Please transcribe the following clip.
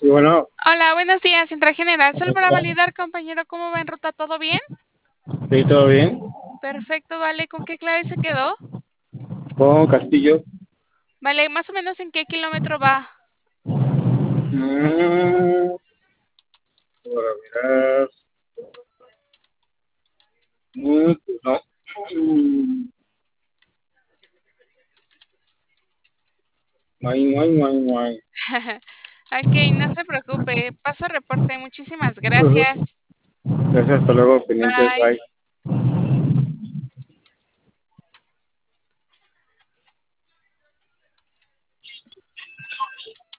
bueno, Hola, buenos días, Central General. Solo para validar, compañero, ¿cómo va en ruta? ¿Todo bien? sí, todo bien. Perfecto, vale. ¿Con qué clave se quedó? Con Castillo. Vale, más o menos en qué kilómetro va. Mm, Para mirar. Pues no. Mm, Guay, guay, guay, guay. Ok, no se preocupe. Paso reporte. Muchísimas Ujú. gracias. Gracias, hasta luego, pendientes, Bye. bye.